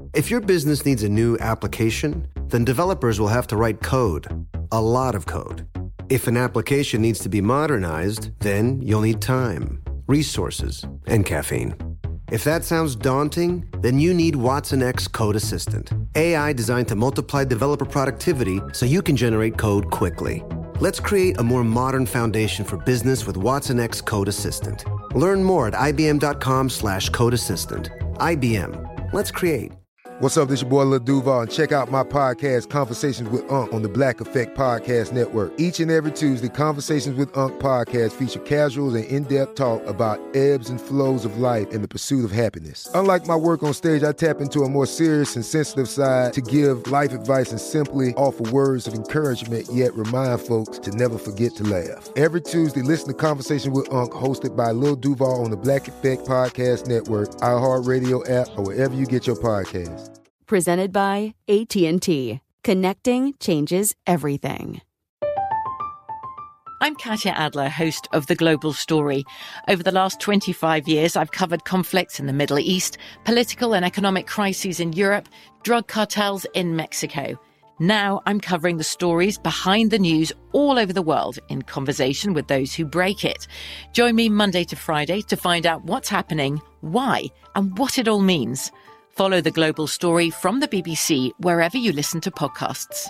If your business needs a new application, then developers will have to write code, a lot of code. If an application needs to be modernized, then you'll need time, resources, and caffeine. If that sounds daunting, then you need Watson X Code Assistant, AI designed to multiply developer productivity so you can generate code quickly. Let's create a more modern foundation for business with Watson X Code Assistant. Learn more at ibm.com/code assistant. IBM. Let's create. What's up, this your boy Lil Duval, and check out my podcast, Conversations with Unc, on the Black Effect Podcast Network. Each and every Tuesday, Conversations with Unc podcast feature casuals and in-depth talk about ebbs and flows of life and the pursuit of happiness. Unlike my work on stage, I tap into a more serious and sensitive side to give life advice and simply offer words of encouragement, yet remind folks to never forget to laugh. Every Tuesday, listen to Conversation with Unc, hosted by Lil Duval on the Black Effect Podcast Network, iHeartRadio app, or wherever you get your podcasts. Presented by AT&T. Connecting changes everything. I'm Katya Adler, host of The Global Story. Over the last 25 years, I've covered conflicts in the Middle East, political and economic crises in Europe, drug cartels in Mexico. Now I'm covering the stories behind the news all over the world in conversation with those who break it. Join me Monday to Friday to find out what's happening, why, and what it all means. Follow The Global Story from the BBC wherever you listen to podcasts.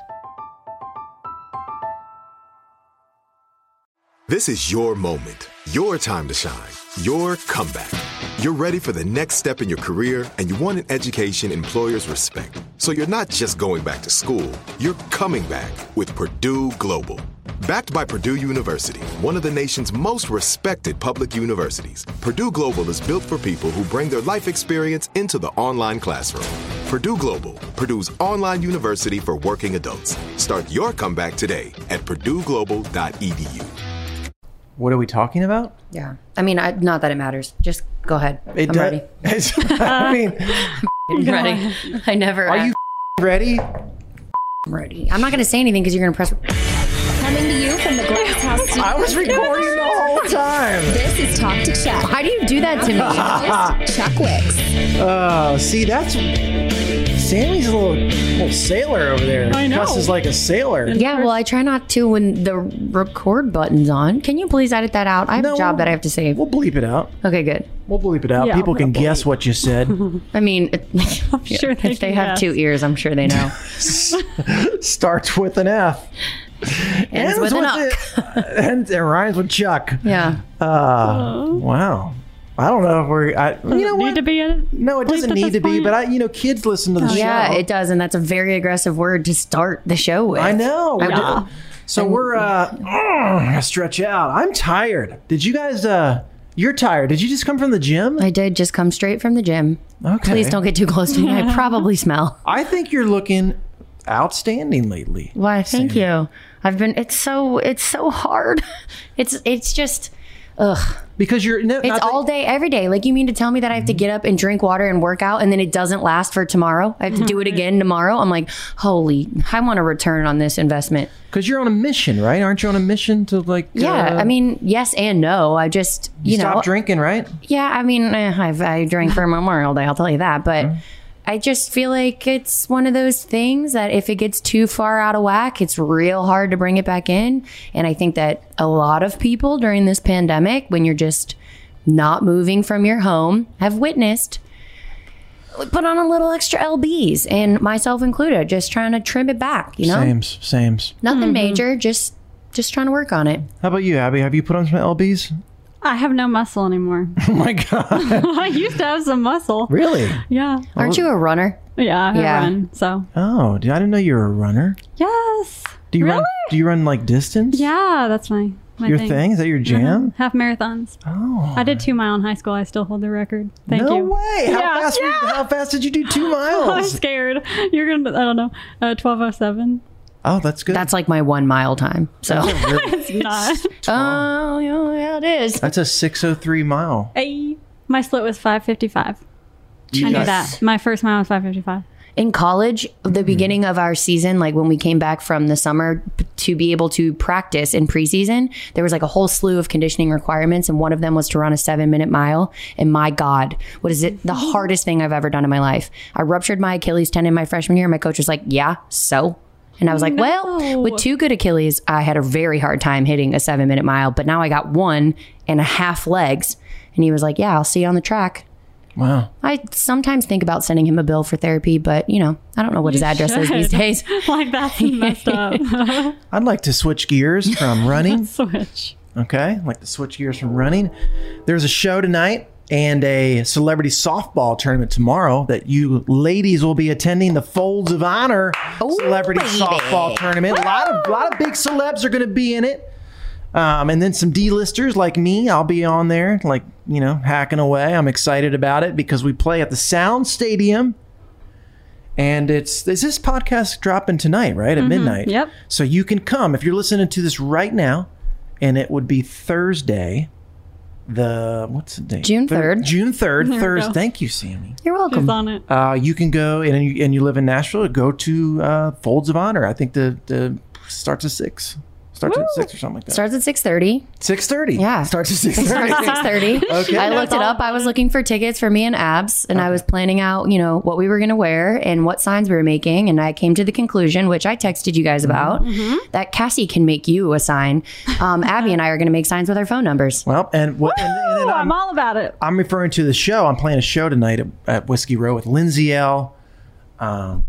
This is your moment, your time to shine, your comeback. You're ready for the next step in your career, and you want an education employers respect. So you're not just going back to school, you're coming back with Purdue Global. Backed by Purdue University, one of the nation's most respected public universities, Purdue Global is built for people who bring their life experience into the online classroom. Purdue Global, Purdue's online university for working adults. Start your comeback today at purdueglobal.edu. What are we talking about? Yeah. I mean, not that it matters. Just go ahead. I'm ready. I mean, I'm ready. I never. Are you ready? I'm ready. I'm not going to say anything because you're going to press. Coming to you from the Glass House Studio. I was recording the whole time. This is Talk to Chuck. Why do you do that to me? This is Chuck Wicks. Oh, see, that's Sammy's a little sailor over there. I know. Cusses like a sailor. Yeah, well, I try not to when the record button's on. Can you please edit that out? I have a job that I have to save. We'll bleep it out. Okay, good. We'll bleep it out. Yeah, People can guess what you said. I mean, I'm sure if they have two ears, I'm sure they know. Starts with an F. Ends with an uck. And it rhymes with Chuck. Yeah. Wow. I don't know if we're. You know what? Need to be in it? No, it doesn't need to be. But kids listen to the show. Yeah, it does, and that's a very aggressive word to start the show with. I know. Yeah. So we're gonna stretch out. I'm tired. Did you guys? You're tired. Did you just come from the gym? I did just come straight from the gym. Okay. Please don't get too close to me. I probably smell. I think you're looking outstanding lately. Why? Thank you. I've been. It's so hard. It's just. Ugh. Because it's all day, every day. Like, you mean to tell me that I have to get up and drink water and work out, and then it doesn't last for tomorrow? I have to do it again tomorrow? I'm like, I want a return on this investment. Because you're on a mission, right? Aren't you on a mission to Yeah, I mean, yes and no. I just, you stopped drinking, right? Yeah, I mean, I drank for Memorial Day, I'll tell you that. But I just feel like it's one of those things that if it gets too far out of whack, it's real hard to bring it back in. And I think that a lot of people during this pandemic, when you're just not moving from your home, have witnessed put on a little extra LBs, and myself included, just trying to trim it back, Sames. Nothing major, just trying to work on it. How about you, Abby? Have you put on some LBs? I have no muscle anymore. Oh my God. I used to have some muscle. Really? Yeah. Aren't you a runner? Yeah, I run, so. Oh, I didn't know you were a runner. Yes. Do you run like distance? Yeah, that's my your thing? Is that your jam? Half marathons. Oh. I did 2 mile in high school. I still hold the record. Thank you. No way. How fast did you do 2 miles? I'm scared. You're going to, I don't know, 12:07. Oh, that's good. That's like my 1 mile time. So It's not. Oh, yeah, it is. That's a 6:03 mile. Hey, my split was 5:55. I knew that. My first mile was 5:55. in college, the beginning of our season, like when we came back from the summer to be able to practice in preseason, there was like a whole slew of conditioning requirements. And one of them was to run a 7-minute mile. And my God, what is it? The hardest thing I've ever done in my life. I ruptured my Achilles tendon my freshman year. My coach was like, yeah, so? And I was like, well, with 2 good Achilles, I had a very hard time hitting a 7-minute mile. But now I got 1.5 legs. And he was like, yeah, I'll see you on the track. Wow. I sometimes think about sending him a bill for therapy, but, you know, I don't know what his address is these days. Like, that's messed up. I'd like to switch gears from running. Switch. Okay. I'd like to switch gears from running. There's a show tonight and a celebrity softball tournament tomorrow that you ladies will be attending, the Folds of Honor celebrity softball tournament. A lot of big celebs are going to be in it. And then some D-listers like me, I'll be on there, like, you know, hacking away. I'm excited about it because we play at the Sound Stadium. And is this podcast dropping tonight, right? At midnight. Yep. So you can come if you're listening to this right now, and it would be Thursday. What's the date? June 3rd. June 3rd. There we Thursday. go. Thank you, Sammy. You're welcome. She's on it. You can go and you live in Nashville. Go to Folds of Honor. I think the starts at 6. Starts at 6 or something like that. Starts at 6:30. 6:30. Yeah. Starts at 6:30. Starts at 6:30. Okay. I looked it up. I was looking for tickets for me and Abs, and I was planning out, you know, what we were going to wear and what signs we were making. And I came to the conclusion, which I texted you guys about, that Cassie can make you a sign. Abby and I are going to make signs with our phone numbers. Well, and then I'm all about it. I'm referring to the show. I'm playing a show tonight at Whiskey Row with Lindsay L. Adam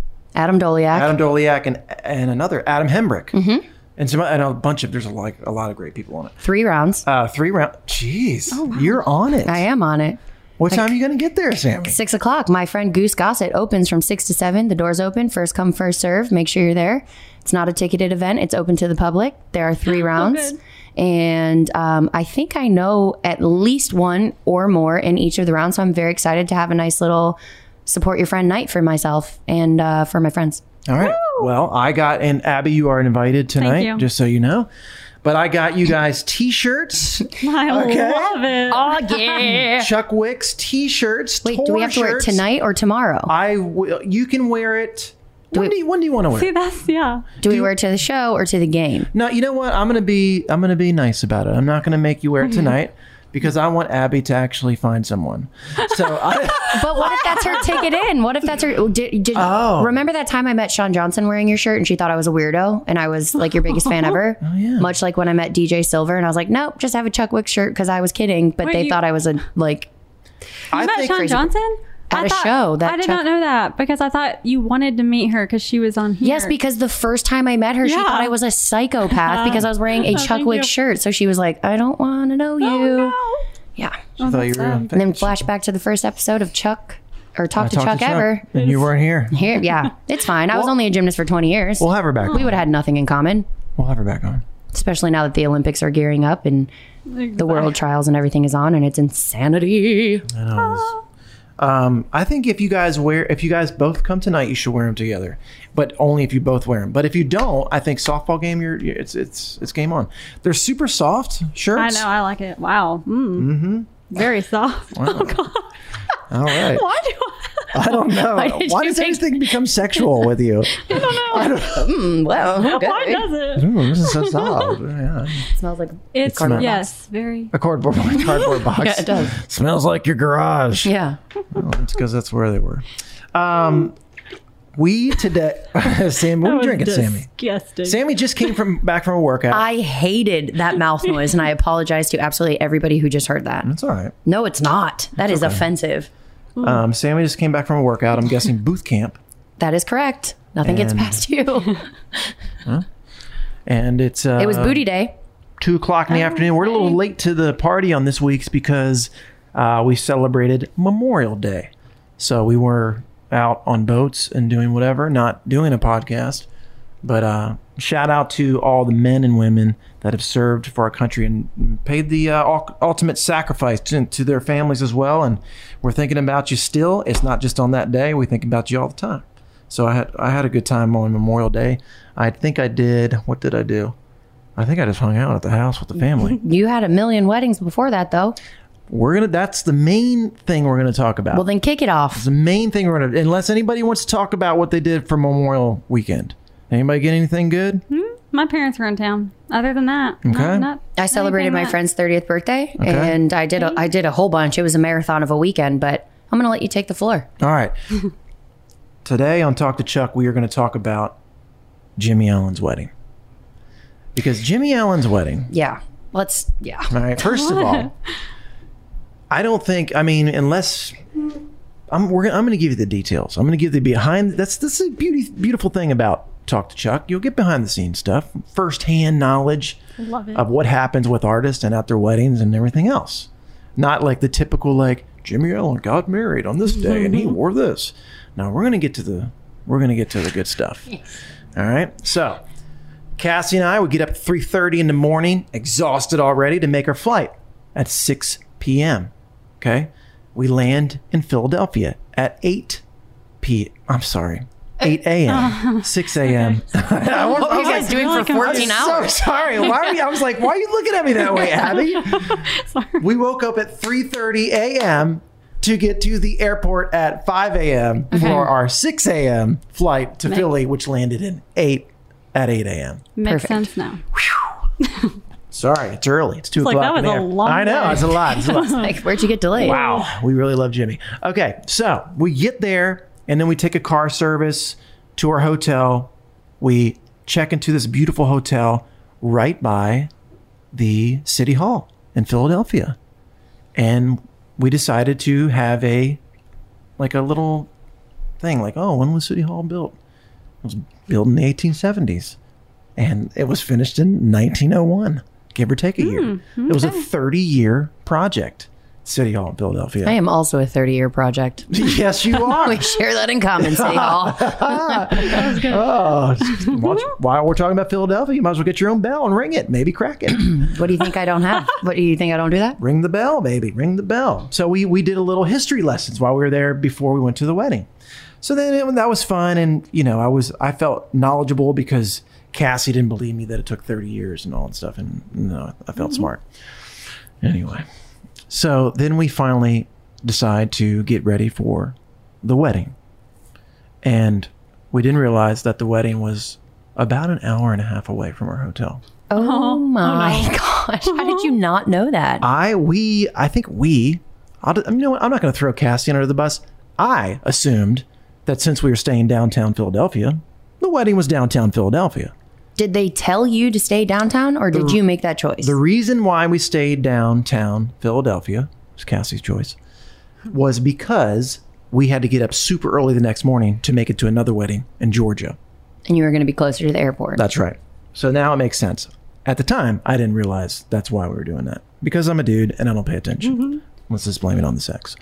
Doliak. and another Adam Hembrick. Mm-hmm. And a bunch of, there's a lot of great people on it. 3 rounds. 3 rounds. Jeez, You're on it. I am on it. What time are you going to get there, Sammy? 6 o'clock. My friend Goose Gossett opens from 6 to 7. The doors open. First come, first serve. Make sure you're there. It's not a ticketed event. It's open to the public. There are 3 rounds. And I think I know at least 1 or more in each of the rounds. So I'm very excited to have a nice little support your friend night for myself and for my friends. All right. Woo! Well, and Abby, you are invited tonight, just so you know. But I got you guys T-shirts. I love it. Oh, yeah. Chuck Wicks T-shirts. Wait, do we have to wear it tonight or tomorrow? You can wear it. When do you want to wear it? See, Do we wear it to the show or to the game? No, you know what? I'm gonna be nice about it. I'm not gonna make you wear it tonight. Because I want Abby to actually find someone. So, but what if that's her ticket in? What if that's her? Remember that time I met Sean Johnson wearing your shirt and she thought I was a weirdo and I was like your biggest fan ever? Oh, yeah. Much like when I met DJ Silver and I was like, nope, just have a Chuck Wicks shirt because I was kidding. But they thought I was You met Sean Johnson? At a show. I did not know that because I thought you wanted to meet her because she was on here. Yes, because the first time I met her, she thought I was a psychopath because I was wearing a Chuck Wicks shirt. So she was like, I don't want to know you. No. Yeah. She thought you were and then flashback to the first episode of Chuck or Talk to Chuck ever. And you weren't here. Yeah, it's fine. I was only a gymnast for 20 years. We'll have her back. We would have had nothing in common. We'll have her back on. Especially now that the Olympics are gearing up and the world trials and everything is on and it's insanity. I know. I think if you guys both come tonight, you should wear them together, but only if you both wear them. But if you don't, I think softball game, it's game on. They're super soft shirts. I know, I like it. Wow. Mm-hmm. Very soft. Wow. Oh God. All right. Why do I don't know. Why does everything become sexual with you? I don't know. Well, okay. Why does it? Ooh, this is so soft. Yeah. It smells like It's cardboard yes, very. A cardboard box. Yeah, it does. Smells like your garage. Yeah. Well, it's because that's where they were. We today, Sam, what are you drinking, Sammy? Disgusting. Sammy just came back from a workout. I hated that mouth noise and I apologize to absolutely everybody who just heard that. That's all right. No, it's not. That is offensive. Sammy just came back from a workout. I'm guessing boot camp. That is correct. Nothing gets past you. And it's it was booty day. 2:00 in the afternoon. We're a little late to the party on this week's because we celebrated Memorial Day. So we were out on boats and doing whatever, not doing a podcast. But shout out to all the men and women that have served for our country and paid the ultimate sacrifice to their families as well. And we're thinking about you still. It's not just on that day. We think about you all the time. So I had a good time on Memorial Day. I think I did. What did I do? I think I just hung out at the house with the family. You had a million weddings before that, though. That's the main thing we're gonna talk about. Well, then kick it off. It's the main thing we're gonna, unless anybody wants to talk about what they did for Memorial Weekend. Anybody get anything good? My parents were in town. Other than that, Okay. not I celebrated my anything friend's 30th birthday, Okay. and I did a whole bunch. It was a marathon of a weekend, but I'm going to let you take the floor. All right. Today on Talk to Chuck, we are going to talk about Jimmy Allen's wedding. Because Jimmy Allen's wedding. Yeah. All right. First of all, I don't think, unless I'm going to give you the details. I'm going to give the behind. That's the beautiful thing about Talk to Chuck. You'll get behind the scenes stuff, firsthand knowledge Love it. of what happens with artists and at their weddings and everything else. Not like the typical Jimmy Allen got married on this day and he wore this. Now we're going to get to the good stuff. All right. So Cassie and I would get up at 3:30 in the morning, exhausted already, to make our flight at 6 p.m. Okay. We land in Philadelphia at 8 a.m. 6 a.m. What are you guys doing for 14 hours? So sorry. I was like, why are you looking at me that way, Abby? We woke up at 3:30 a.m. to get to the airport at 5 a.m. for our 6 a.m. flight to Philly, which landed at 8 a.m. Makes sense now. Sorry, it's early. It's 2 It's like, o'clock. that was in the a air. long I know, day. it's a lot. It's a lot. Where'd you get delayed? Wow, we really love Jimmy. Okay, so we get there and then we take a car service to our hotel. We check into this beautiful hotel right by the City Hall in Philadelphia. And we decided to have a little thing when was City Hall built? It was built in the 1870s. And it was finished in 1901, give or take a year. It was a 30-year project, City Hall in Philadelphia. I am also a 30-year project. Yes, you are. We share that in common, City Hall. While we're talking about Philadelphia, you might as well get your own bell and ring it. Maybe crack it. What do you think I don't have? What do you think I don't do that? Ring the bell, baby. Ring the bell. So we did a little history lessons while we were there before we went to the wedding. So then that was fun. And, I felt knowledgeable because Cassie didn't believe me that it took 30 years and all that stuff. And I felt smart. Anyway. So then we finally decide to get ready for the wedding. And we didn't realize that the wedding was about an hour and a half away from our hotel. Oh my gosh. How did you not know that? I'm not going to throw Cassie under the bus. I assumed that since we were staying downtown Philadelphia, the wedding was downtown Philadelphia. Did they tell you to stay downtown or did you make that choice? The reason why we stayed downtown Philadelphia, was Cassie's choice, was because we had to get up super early the next morning to make it to another wedding in Georgia. And you were going to be closer to the airport. That's right. So now it makes sense. At the time, I didn't realize that's why we were doing that. Because I'm a dude and I don't pay attention. Let's just blame it on the sex.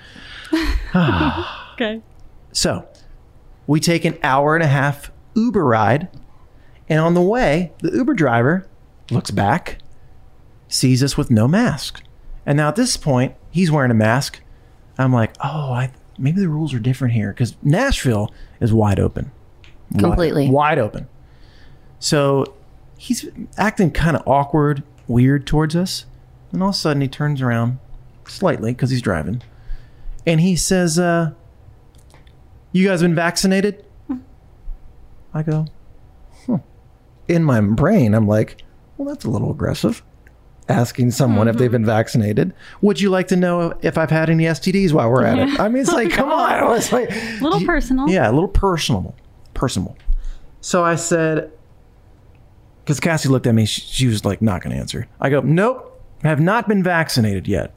Okay. So we take an hour and a half Uber ride. And on the way, the Uber driver looks back, sees us with no mask. And now at this point, he's wearing a mask. I'm like, maybe the rules are different here. Because Nashville is wide open. Completely. Wide open. So he's acting kind of awkward, weird towards us. And all of a sudden, he turns around slightly because he's driving. And he says, you guys been vaccinated? I go, in my brain, I'm like, well, that's a little aggressive. Asking someone if they've been vaccinated. Would you like to know if I've had any STDs while we're at it? I mean, it's like, come on. It's like, Little personal. yeah, a little personal. So I said, because Cassie looked at me, she was like, not going to answer. I go, nope, have not been vaccinated yet.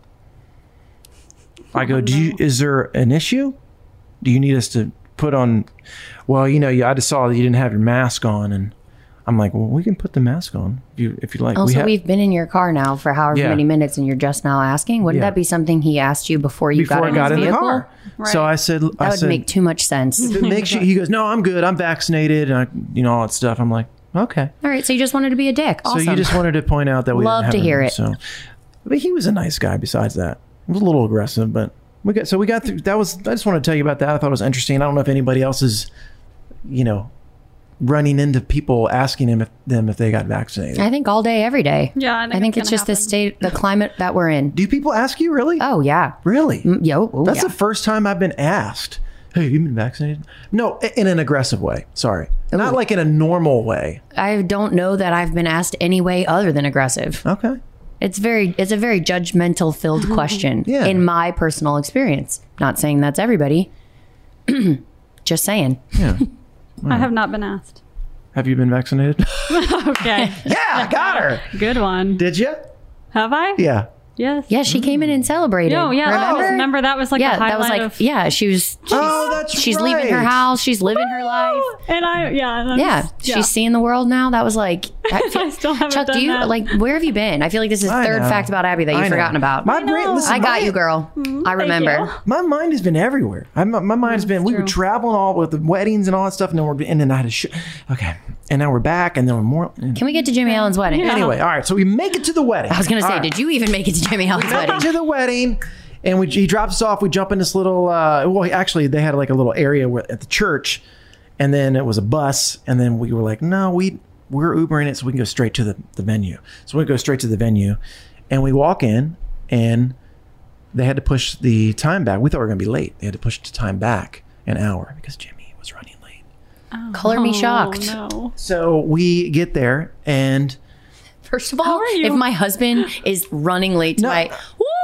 I go, is there an issue? Do you need us to put on, well, I just saw that you didn't have your mask on, and I'm like, well, we can put the mask on if you like. Also, we've been in your car now for however many minutes and you're just now asking. Wouldn't that be something he asked you before you got in his vehicle? The car. Right. So I said, that would make too much sense. If it makes you, he goes, no, I'm good. I'm vaccinated. And all that stuff. I'm like, okay. All right. So you just wanted to be a dick. Awesome. So you just wanted to point out that we love didn't have to hear it. So, but he was a nice guy besides that. He was a little aggressive, but we got through. I just want to tell you about that. I thought it was interesting. I don't know if anybody else is, running into people asking them if they got vaccinated? I think all day, every day. Yeah, I think it's just the climate that we're in. Do people ask you really? Oh, yeah. Really? That's Yeah. the first time I've been asked. Hey, have you been vaccinated? No, in an aggressive way. Sorry. Not like in a normal way. I don't know that I've been asked any way other than aggressive. Okay. It's a very judgmental filled question in my personal experience. Not saying that's everybody. Just saying. Yeah. I have not been asked. Have you been vaccinated? Okay. Yeah, I got her. Good one. Did you? Have I? Yeah. Yes. Yeah, she came in and celebrated. Oh, yeah. Remember that was like the that highlight was like, of... yeah, she's leaving her house. She's living her life. And she's seeing the world now. That was like, I still haven't Chuck, done that. like, where have you been? I feel like this is I third know. fact about Abby that you've forgotten about. My brain, listen, I got you, girl. I remember. My mind has been everywhere. My mind's been. We were traveling all with the weddings and all that stuff, and then I had to. Okay, and now we're back, and then we're more. Can we get to Jimmy Allen's wedding? Anyway, all right. So we make it to the wedding. I was gonna say, All right. did you even make it to Jimmy Allen's wedding? To the wedding, and he drops us off. We jump in this little. Actually, they had like a little area at the church, and then it was a bus, and then we were like, no, we're Ubering it so we can go straight to the venue. So we go straight to the venue, and we walk in, and they had to push the time back. We thought we were going to be late. They had to push the time back an hour because Jimmy was running late. Color me shocked. No. So we get there, and first of all, if my husband is running late to my,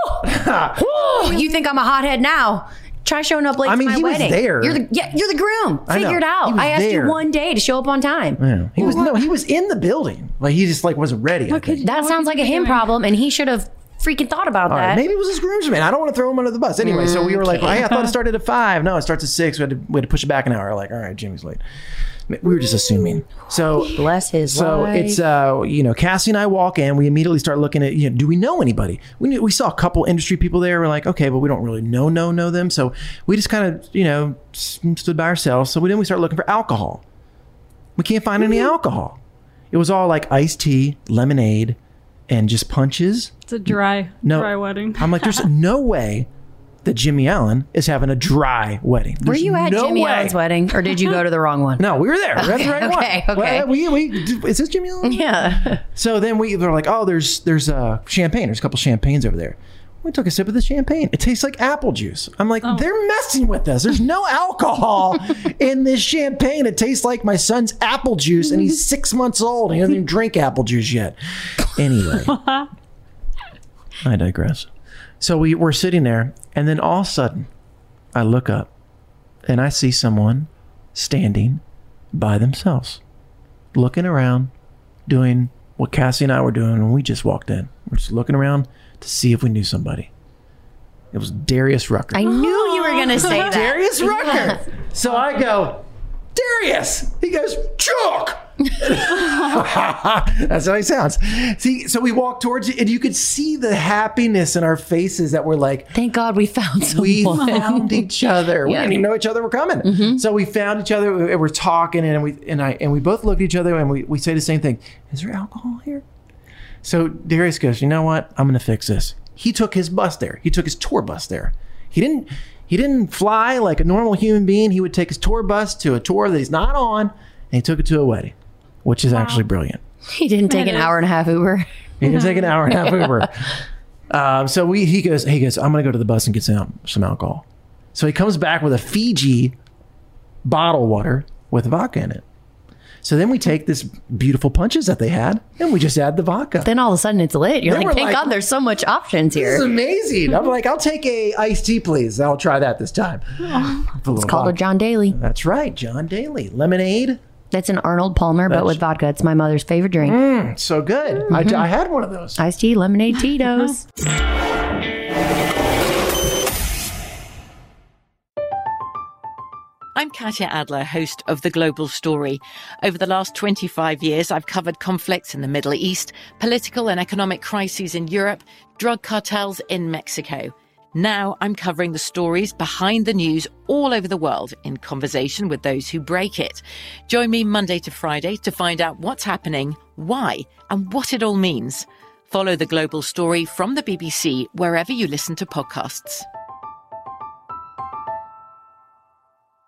you think I'm a hothead now? Try showing up late to my he was wedding. there. You're the groom. I know. Figure it He out. was I asked there. you one day to show up on time. Yeah. He was in the building. Like he just like wasn't ready. I think. That sounds like a him problem, and he should have freaking thought about All that. right, maybe it was his groomsman. I don't want to throw him under the bus. Anyway, so we were like, hey, I thought it started at 5. No, it starts at 6. We had to push it back an hour. Like, all right, Jimmy's late. We were just assuming. So bless his So life. it's Cassie and I walk in. We immediately start looking at do we know anybody? We saw a couple industry people there. We're like, okay, but we don't really know them. So we just kind of stood by ourselves. So we start looking for alcohol. We can't find any alcohol. It was all like iced tea, lemonade, and just punches. It's a dry wedding. I'm like, there's no way that Jimmy Allen is having a dry wedding. Were There's you at no Jimmy way. Allen's wedding, or did you go to the wrong one? No, we were there. We're at the right one. Okay. Well, is this Jimmy Allen? Yeah. So then they're like, oh, there's champagne. There's a couple champagnes over there. We took a sip of the champagne. It tastes like apple juice. I'm like, they're messing with us. There's no alcohol in this champagne. It tastes like my son's apple juice, and he's 6 months old. He doesn't even drink apple juice yet. Anyway, I digress. So we're sitting there, and then all of a sudden, I look up, and I see someone standing by themselves, looking around, doing what Cassie and I were doing when we just walked in. We're just looking around to see if we knew somebody. It was Darius Rucker. I knew you were going to say that. Darius Rucker. So I go, Darius. He goes, Chuck. That's how he sounds. See, so we walked towards you, and you could see the happiness in our faces that we're like, thank God we found someone. We found each other. We didn't even know each other were coming. So we found each other, and we're talking, and we both look at each other, and we say the same thing. Is there alcohol here? So Darius goes, you know what? I'm going to fix this. He took his bus there. He took his tour bus there. He didn't fly like a normal human being. He would take his tour bus to a tour that he's not on, and he took it to a wedding, which is actually brilliant. He didn't take an hour and a half Uber. He didn't take an hour and a half Uber. So he goes, I'm going to go to the bus and get some alcohol. So he comes back with a Fiji bottled water with vodka in it. So then we take this beautiful punches that they had, and we just add the vodka. Then all of a sudden it's lit. You're Then like, we're thank like, God there's so much options here. This is amazing. I'm like, I'll take a iced tea, please. I'll try that this time. It's called a John Daly. That's right, John Daly. Lemonade. That's an Arnold Palmer, but with vodka. It's my mother's favorite drink. So good. I had one of those. Iced tea, lemonade, Tito's. I'm Katya Adler, host of The Global Story. Over the last 25 years, I've covered conflicts in the Middle East, political and economic crises in Europe, drug cartels in Mexico. Now I'm covering the stories behind the news all over the world in conversation with those who break it. Join me Monday to Friday to find out what's happening, why, and what it all means. Follow The Global Story from the BBC wherever you listen to podcasts.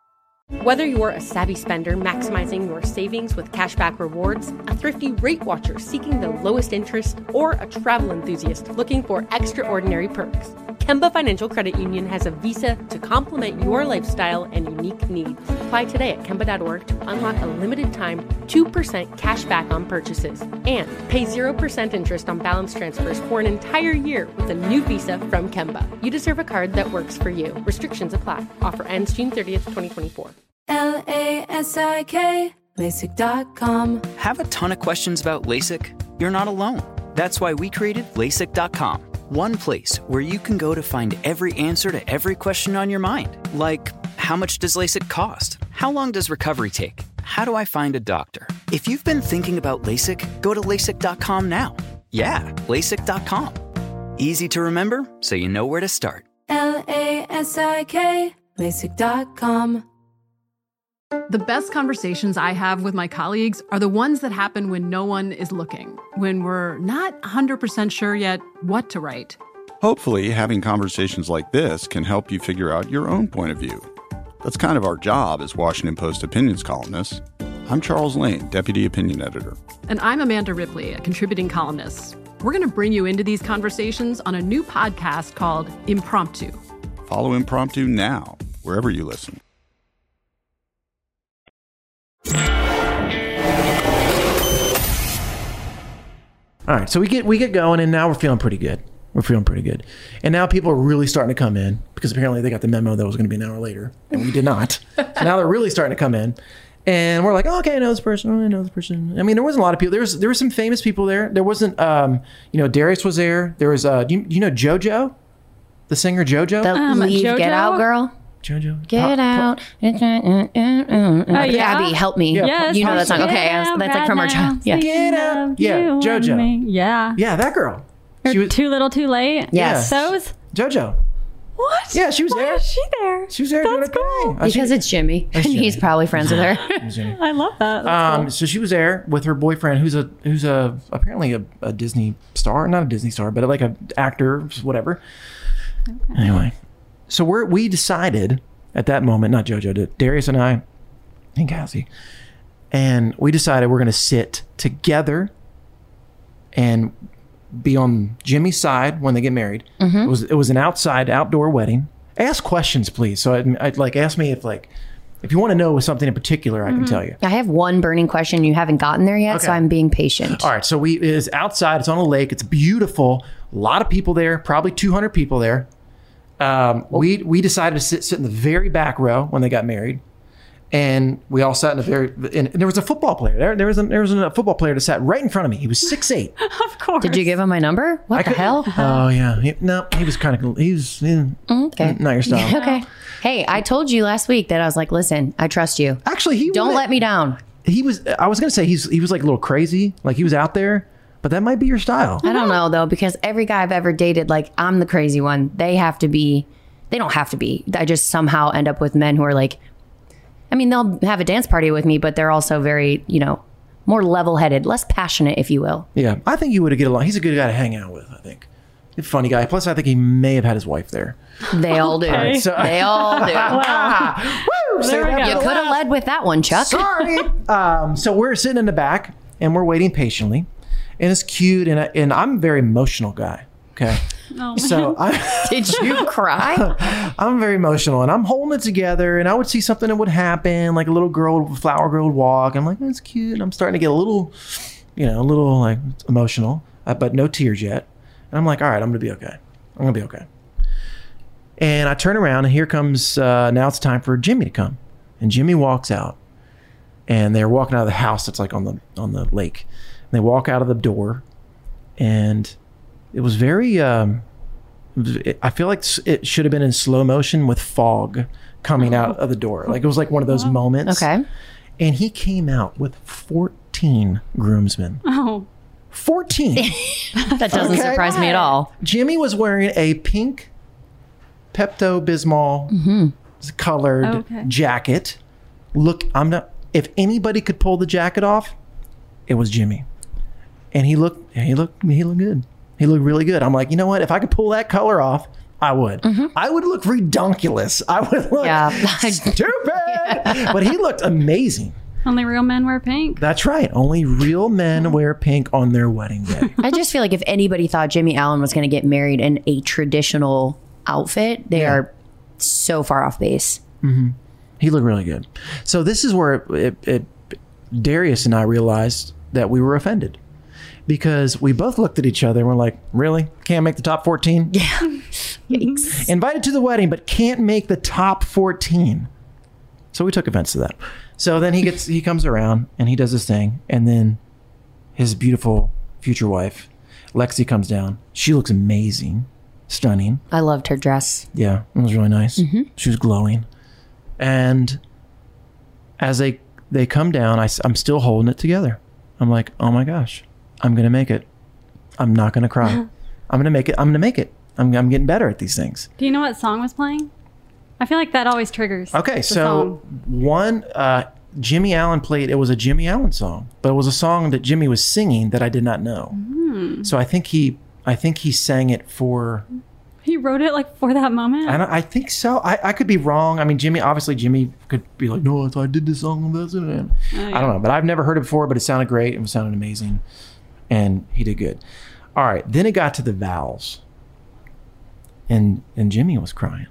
Whether you're a savvy spender maximizing your savings with cashback rewards, a thrifty rate watcher seeking the lowest interest, or a travel enthusiast looking for extraordinary perks, Kemba Financial Credit Union has a visa to complement your lifestyle and unique needs. Apply today at Kemba.org to unlock a limited time 2% cash back on purchases and pay 0% interest on balance transfers for an entire year with a new visa from Kemba. You deserve a card that works for you. Restrictions apply. Offer ends June 30th, 2024. LASIK, LASIK.com. Have a ton of questions about LASIK? You're not alone. That's why we created LASIK.com. One place where you can go to find every answer to every question on your mind. Like, how much does LASIK cost? How long does recovery take? How do I find a doctor? If you've been thinking about LASIK, go to LASIK.com now. Yeah, LASIK.com. Easy to remember, so you know where to start. LASIK, LASIK.com. The best conversations I have with my colleagues are the ones that happen when no one is looking, when we're not 100% sure yet what to write. Hopefully, having conversations like this can help you figure out your own point of view. That's kind of our job as Washington Post opinions columnists. I'm Charles Lane, Deputy Opinion Editor. And I'm Amanda Ripley, a contributing columnist. We're going to bring you into these conversations on a new podcast called Impromptu. Follow Impromptu now, wherever you listen. All right, so we get going, and now we're feeling pretty good. And now people are really starting to come in because apparently they got the memo that was going to be an hour later, and we did not. So now they're really starting to come in, and we're like, oh, okay, I know this person. I mean, there wasn't a lot of people. There were some famous people there. There wasn't, Darius was there. There was, do you know JoJo, the singer JoJo? The Leave JoJo? Get Out girl. JoJo. Get out. Abby, help me. Yeah. Yes, You know that song. get Okay, out that's like from our right child. now. Yeah. Get out. Yeah, You JoJo. and me. Yeah. Yeah, that girl. Or She was Too Little Too Late. Yes. Those? JoJo. What? Yeah, she was Why there. is she there? She was there doing That's a thing. cool. Because it's Jimmy. And he's probably friends with her. I love that. That's cool. So she was there with her boyfriend, who's apparently a Disney star, not a Disney star, but like an actor, whatever. Okay. Anyway, so we decided at that moment, not JoJo, Darius and I, and Cassie, and we decided we're going to sit together and be on Jimmy's side when they get married. Mm-hmm. It was an outdoor wedding. Ask questions, please. So I'd like ask me if you want to know something in particular, I can tell you. I have one burning question. You haven't gotten there yet, so I'm being patient. All right. So it is outside. It's on a lake. It's beautiful. A lot of people there. Probably 200 people there. We decided to sit in the very back row when they got married. And we all sat and there was a football player. There was a football player that sat right in front of me. He was 6'8". Of course. Did you give him my number? What the hell? Oh yeah. He was kind of. He was Okay. not your style. Okay. Hey, I told you last week that I was like, listen, I trust you. Actually, Don't let me down. I was gonna say he was like a little crazy. Like he was out there, but that might be your style. I don't know though, because every guy I've ever dated, like I'm the crazy one. They don't have to be. I just somehow end up with men who are like, I mean, they'll have a dance party with me, but they're also very, more level-headed, less passionate, if you will. Yeah, I think you would get along. He's a good guy to hang out with, I think. He's a funny guy. Plus, I think he may have had his wife there. They all do. Okay. They all do. Woo! There we go. You could have led with that one, Chuck. Sorry. So we're sitting in the back, and we're waiting patiently. And it's cute, and I'm a very emotional guy. Okay. Oh, So Did you cry? I'm very emotional, and I'm holding it together, and I would see something that would happen, like a little flower girl would walk. I'm like, that's cute. And I'm starting to get a little like emotional, but no tears yet. And I'm like, all right, I'm going to be okay. And I turn around, and here comes, now it's time for Jimmy to come. And Jimmy walks out, and they're walking out of the house that's like on the lake. And they walk out of the door, and it was very, I feel like it should have been in slow motion with fog coming out of the door. Like it was like one of those moments. Okay. And he came out with 14 groomsmen. Oh. 14. That doesn't surprise me at all. Jimmy was wearing a pink Pepto-Bismol colored jacket. Look, if anybody could pull the jacket off, it was Jimmy. And he looked good. He looked really good. I'm like, you know what? If I could pull that color off, I would. I would look redonkulous. I would look stupid. But he looked amazing. Only real men wear pink. That's right. Only real men wear pink on their wedding day. I just feel like if anybody thought Jimmy Allen was going to get married in a traditional outfit, they are so far off base. He looked really good. So this is where Darius and I realized that we were offended. Because we both looked at each other and we're like, really? Can't make the top 14? Yeah. Yikes. Invited to the wedding, but can't make the top 14. So we took offense to that. So then he comes around and he does his thing. And then his beautiful future wife, Lexi, comes down. She looks amazing. Stunning. I loved her dress. Yeah, it was really nice. She was glowing. And as they come down, I'm still holding it together. I'm like, oh my gosh. I'm going to make it. I'm not going to cry. I'm going to make it. I'm going to make it. I'm getting better at these things. Do you know what song was playing? I feel like that always triggers. Okay, so one, Jimmy Allen played, it was a Jimmy Allen song, but it was a song that Jimmy was singing that I did not know. So I think he sang it for... He wrote it like for that moment? I think so. I could be wrong. I mean, Jimmy could be like, no, I did this song. I don't know, but I've never heard it before, but it sounded great. It sounded amazing. And he did good. All right. Then it got to the vows. And Jimmy was crying.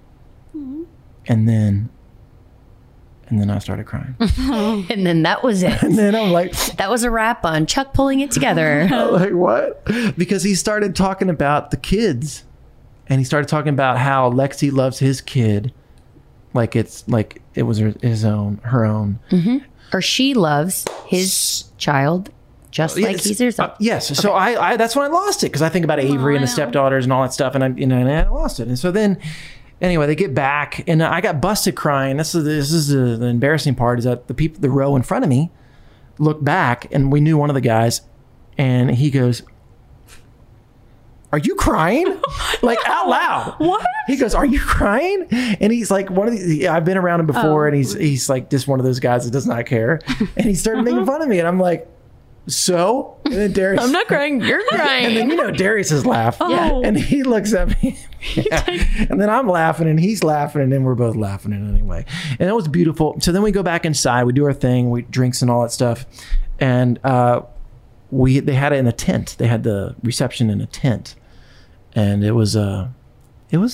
And then I started crying. And then that was it. And then I'm like... That was a wrap on Chuck pulling it together. Like, what? Because he started talking about the kids. And he started talking about how Lexi loves his kid. Like it was her own. Or she loves his child. Just like he's hers. Yes. Okay. So I that's when I lost it because I think about Avery and the stepdaughters and all that stuff, and I lost it. And so then, anyway, they get back, and I got busted crying. This is the embarrassing part is that the row in front of me looked back, and we knew one of the guys, and he goes, "Are you crying?" Like out loud. What? He goes, "Are you crying?" And he's like one of these. I've been around him before, and he's like just one of those guys that does not care. And he started making fun of me, and I'm like. So, and then Darius, I'm not crying, you're crying. And then Darius's laugh, and he looks at me, and then I'm laughing, and he's laughing, and then we're both laughing anyway. And it was beautiful. So then we go back inside, we do our thing, we drinks and all that stuff, and they had it in a tent. They had the reception in a tent, and it was fun. It was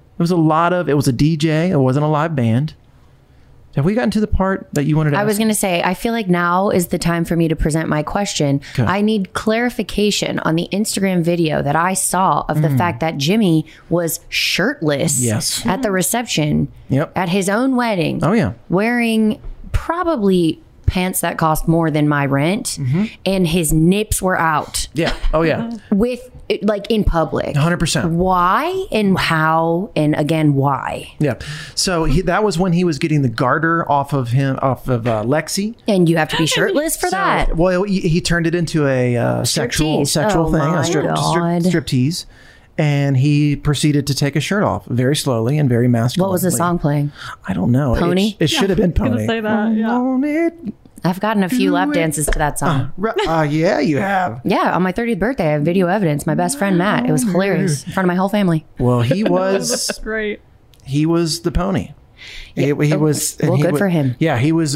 a DJ. It wasn't a live band. Have we gotten to the part that you wanted to ask? I was going to say, I feel like now is the time for me to present my question. Okay. I need clarification on the Instagram video that I saw of the fact that Jimmy was shirtless at the reception at his own wedding. Oh, yeah. Wearing probably pants that cost more than my rent, and his nips were out. Yeah. Oh, yeah. With like in public. 100%. Why and how and again why? Yeah. So that was when he was getting the garter off of Lexi. And you have to be shirtless for that. Well, he turned it into a sexual thing, a strip tease. And he proceeded to take his shirt off very slowly and very masculine. What was the song playing? I don't know. Pony? It should have been Pony. I was going to say that, I've gotten a few lap dances to that song. Yeah, you have. Yeah, on my 30th birthday, I have video evidence. My best friend, Matt. It was hilarious. In front of my whole family. Well, he was... That's great. He was the pony. Yeah. He was... Well, good for him. Yeah, he was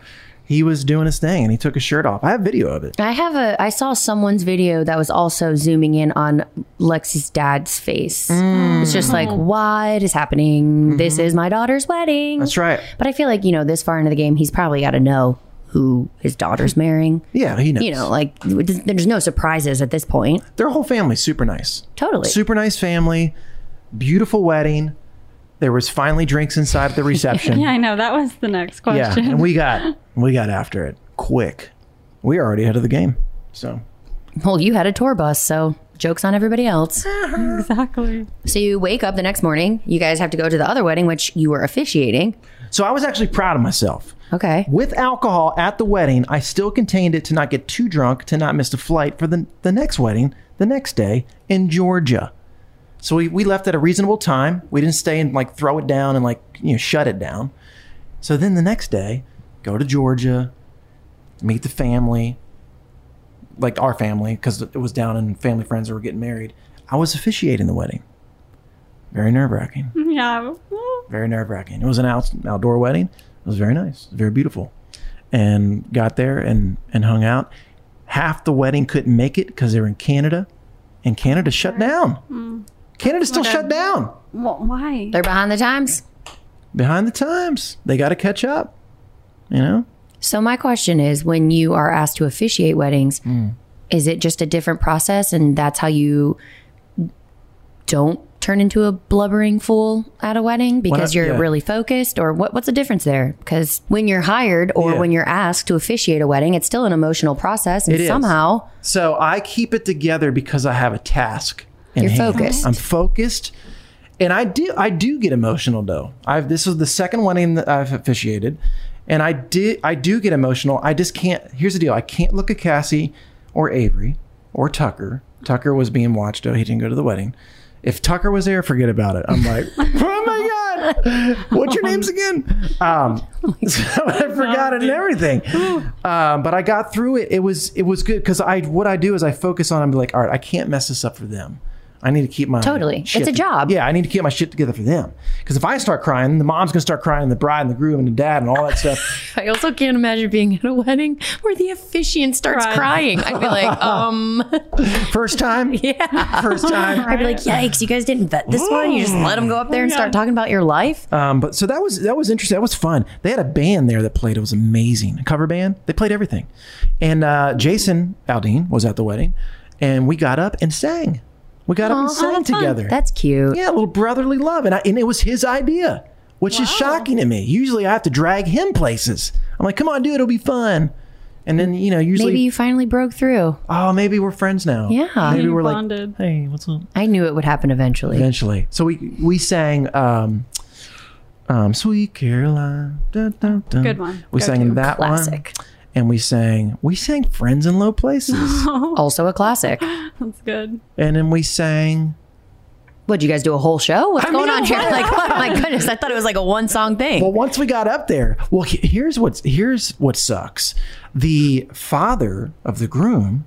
doing his thing and he took his shirt off. I have video of it. I saw someone's video that was also zooming in on Lexi's dad's face. It's just like, what is happening? This is my daughter's wedding. That's right. But I feel like, this far into the game, he's probably got to know who his daughter's marrying. Yeah, he knows. There's no surprises at this point. Their whole family's super nice. Totally. Super nice family. Beautiful wedding. There was finally drinks inside at the reception. Yeah, I know. That was the next question. Yeah, and we got after it quick. We were already ahead of the game. So, well, you had a tour bus, so joke's on everybody else. Exactly. So you wake up the next morning. You guys have to go to the other wedding, which you were officiating. So I was actually proud of myself. Okay. With alcohol at the wedding, I still contained it to not get too drunk, to not miss a flight for the next wedding, the next day in Georgia. So we left at a reasonable time. We didn't stay and throw it down and shut it down. So then the next day, go to Georgia, meet the family, our family, because it was down in family friends that were getting married. I was officiating the wedding. Very nerve-wracking. Yeah. Very nerve-wracking. It was an outdoor wedding. It was very nice. Very beautiful. And got there and hung out. Half the wedding couldn't make it because they were in Canada. And Canada shut down. Canada's still shut down. Why? They're behind the times. Behind the times. They got to catch up. You know? So my question is, when you are asked to officiate weddings, is it just a different process and that's how you don't turn into a blubbering fool at a wedding because you're really focused? Or what's the difference there? Because when you're hired or when you're asked to officiate a wedding, it's still an emotional process. And It is. somehow... So I keep it together because I have a task. in You're hand. focused. I'm focused. And I do get emotional though. This was the second wedding that I've officiated. And I do get emotional. I just can't. Here's the deal. I can't look at Cassie or Avery or Tucker. Tucker was being watched. Oh, he didn't go to the wedding. If Tucker was there, forget about it. I'm like, oh my God, what's your names again? So I forgot it and everything. But I got through it. It was good because what I do is I focus on. I'm like, all right, I can't mess this up for them. I need to keep my shit It's a job. Yeah, I need to keep my shit together for them. Because if I start crying, the mom's gonna start crying, and the bride and the groom and the dad and all that stuff. I also can't imagine being at a wedding where the officiant starts crying. I'd be like, First time? Yeah. First time. I'd be like, yikes, you guys didn't vet this one? You just let them go up there and start talking about your life? But so that was interesting. That was fun. They had a band there that played. It was amazing. A cover band. They played everything. And Jason Aldean was at the wedding, and we got up and sang. We got up and sang together. That's cute. Yeah, a little brotherly love. And it was his idea, which is shocking to me. Usually I have to drag him places. I'm like, come on, dude, it'll be fun. And then, usually... Maybe you finally broke through. Oh, maybe we're friends now. Yeah. Maybe we're bonded. like, hey, what's up? I knew it would happen eventually. So we sang Sweet Caroline. Dun, dun, dun. Good one. We sang that Classic. one. And we sang Friends in Low Places. Also a classic. That's good. And then we sang... What'd you guys do, a whole show? What's going on here? Like, oh my goodness, I thought it was like a one-song thing. Well, once we got up there, here's what sucks. The father of the groom,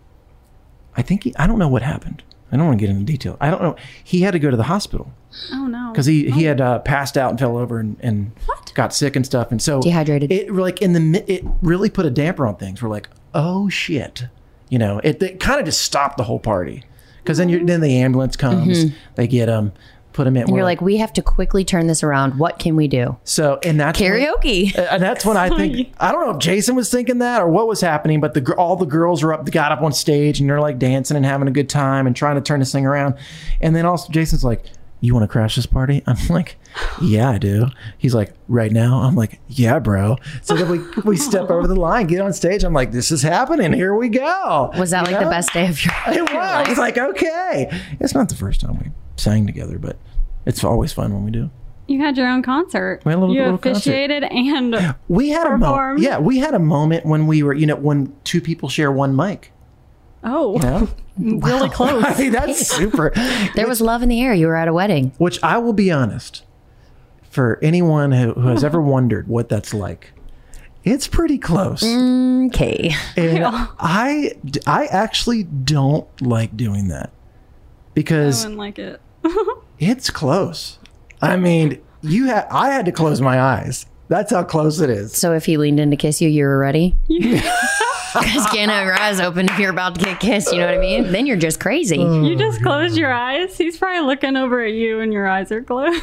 I don't know what happened. I don't want to get into detail. I don't know. He had to go to the hospital. Oh no. Because he had passed out and fell over and got sick and stuff. And so dehydrated. It really put a damper on things. We're like, oh shit. It kind of just stopped the whole party. Because then the ambulance comes, they get him, put him in. And you're like, we have to quickly turn this around. What can we do? So, and that's karaoke. And that's when I think, I don't know if Jason was thinking that or what was happening, but all the girls got up on stage and they're like dancing and having a good time and trying to turn this thing around. And then also Jason's like, you want to crash this party? I'm like, yeah, I do. He's like, right now? I'm like, yeah, bro. So then we step over the line, get on stage. I'm like, this is happening. Here we go. Was that the best day of your life? It was. I was like, okay. It's not the first time we sang together, but it's always fun when we do. You had your own concert. We had a little officiated concert. And we had performed. We had a moment when we were, when two people share one mic. Oh, really close. I mean, that's super. There was love in the air. You were at a wedding. Which I will be honest, for anyone who has ever wondered what that's like, it's pretty close. Okay. And I actually don't like doing that because I wouldn't like it. It's close. I mean, I had to close my eyes. That's how close it is. So if he leaned in to kiss you, you were ready? Because you can't have your eyes open if you're about to get kissed, you know what I mean? Then you're just crazy. You just close your eyes. He's probably looking over at you and your eyes are closed.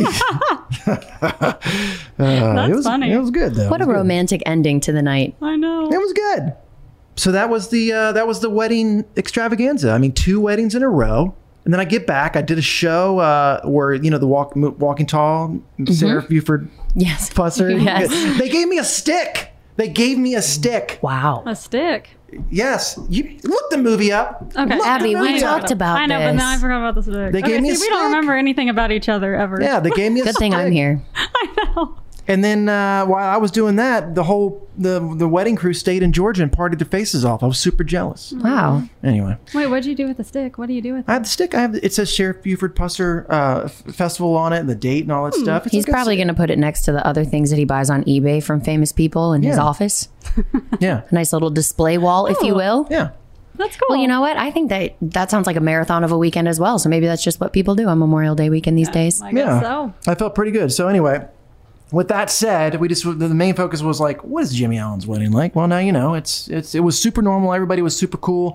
That's funny. It was good though. What a romantic ending to the night. I know. It was good. So that was the wedding extravaganza. I mean, 2 weddings in a row. And then I get back. I did a show where, the Walking Tall, Sarah Buford Fusser. Yes. They gave me a stick. Wow. A stick? Yes. You look the movie up. Okay. Abby, we talked about this. I know, but now I forgot about the stick. They gave me a stick. We don't remember anything about each other ever. Yeah, they gave me a Good stick. thing I'm here. I know. And then while I was doing that, the wedding crew stayed in Georgia and partied their faces off. I was super jealous. Wow. Anyway. Wait, what'd you do with the stick? What do you do with it? I have the stick. It says Sheriff Buford Pusser Festival on it, and the date and all that stuff. He's probably going to put it next to the other things that he buys on eBay from famous people in his office. Yeah. A nice little display wall, if you will. Yeah. That's cool. Well, you know what? I think that sounds like a marathon of a weekend as well. So maybe that's just what people do on Memorial Day weekend these days. I guess so. I felt pretty good. So anyway, with that said, the main focus was like, what is Jimmy Allen's wedding like? Well, now you know. It was super normal. Everybody was super cool.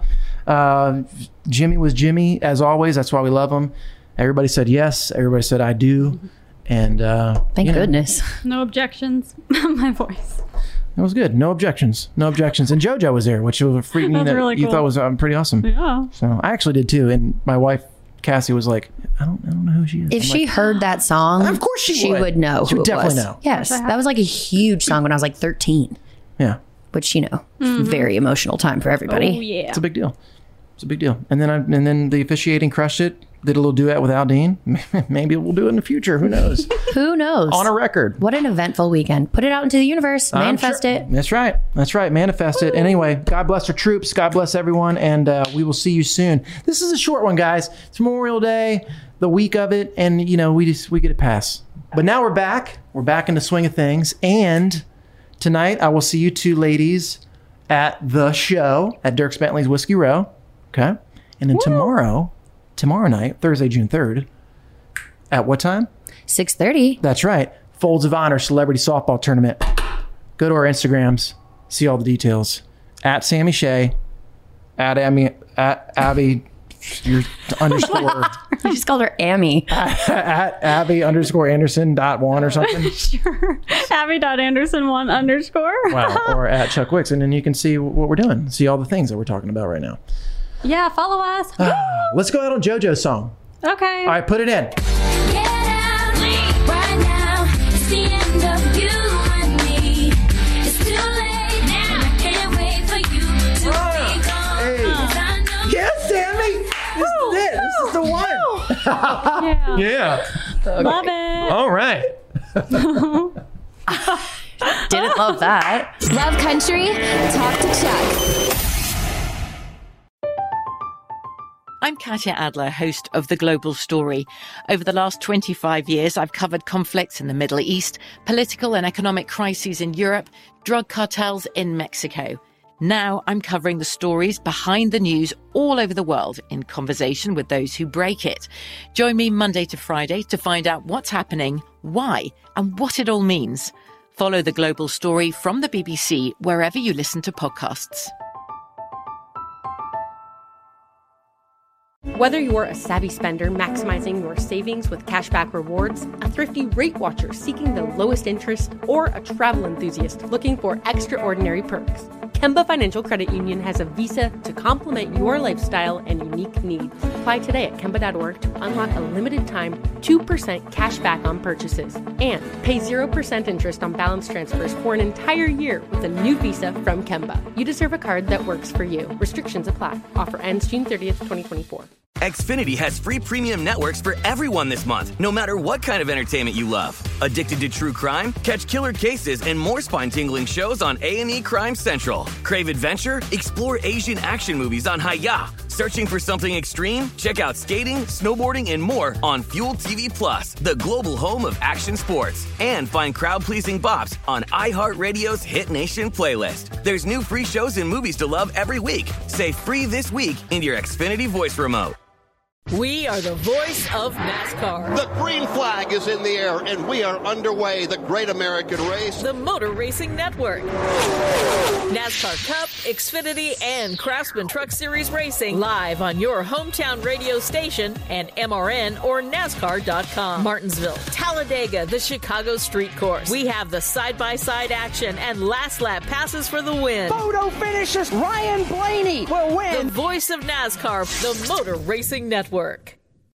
Jimmy was Jimmy, as always. That's why we love him. Everybody said yes. Everybody said I do. And thank goodness. No objections. My voice. It was good. No objections. And JoJo was there, which was freaking that really cool. You thought was pretty awesome. Yeah. So I actually did too. And my wife Cassie was like, I don't know who she is. If she heard that song, of course she would know. She would definitely know. Yes, that was like a huge song when I was like 13. Yeah. Which, very emotional time for everybody. Oh yeah. It's a big deal. And then the officiating crushed it. Did a little duet with Aldine. Maybe we'll do it in the future. Who knows? Who knows? On a record. What an eventful weekend. Put it out into the universe. Manifest it. That's right. Manifest it. Anyway, God bless our troops. God bless everyone. And we will see you soon. This is a short one, guys. It's Memorial Day, the week of it. And, we get a pass. But now we're back. We're back in the swing of things. And tonight I will see you two ladies at the show at Dierks Bentley's Whiskey Row. Okay. And then tomorrow night, Thursday, June 3rd, at what time? 6:30. That's right. Folds of Honor Celebrity Softball Tournament. Go to our Instagrams, see all the details. At Sammy Shea, at Abby, your underscore. You just called her Amy. At Abby_Anderson.1 or something. Sure. Abby.Anderson1_. Wow. Or at Chuck Wicks. And then you can see what we're doing. See all the things that we're talking about right now. Yeah, follow us. Let's go out on JoJo's song. Okay. All right, put it in. Get out right now. It's the end of you and me. It's too late now. I can't wait for you to be gone. Hey. Yes, Sammy. This is it. This is the one. Yeah. Okay. Love it. All right. Didn't love that. Love country? Talk to Chuck. I'm Katya Adler, host of The Global Story. Over the last 25 years, I've covered conflicts in the Middle East, political and economic crises in Europe, drug cartels in Mexico. Now I'm covering the stories behind the news all over the world in conversation with those who break it. Join me Monday to Friday to find out what's happening, why, and what it all means. Follow The Global Story from the BBC wherever you listen to podcasts. Whether you're a savvy spender maximizing your savings with cashback rewards, a thrifty rate watcher seeking the lowest interest, or a travel enthusiast looking for extraordinary perks, Kemba Financial Credit Union has a visa to complement your lifestyle and unique needs. Apply today at Kemba.org to unlock a limited time 2% cash back on purchases and pay 0% interest on balance transfers for an entire year with a new visa from Kemba. You deserve a card that works for you. Restrictions apply. Offer ends June 30th, 2024. Xfinity has free premium networks for everyone this month, no matter what kind of entertainment you love. Addicted to true crime? Catch killer cases and more spine-tingling shows on A&E Crime Central. Crave adventure? Explore Asian action movies on Hi-Ya. Searching for something extreme? Check out skating, snowboarding, and more on Fuel TV Plus, the global home of action sports. And find crowd-pleasing bops on iHeartRadio's Hit Nation playlist. There's new free shows and movies to love every week. Say free this week in your Xfinity voice remote. We are the voice of NASCAR. The green flag is in the air, and we are underway. The Great American Race. The Motor Racing Network. NASCAR Cup, Xfinity, and Craftsman Truck Series Racing live on your hometown radio station and MRN or NASCAR.com. Martinsville, Talladega, the Chicago Street Course. We have the side-by-side action and last lap passes for the win. Photo finishes. Ryan Blaney will win. The voice of NASCAR, the Motor Racing Network.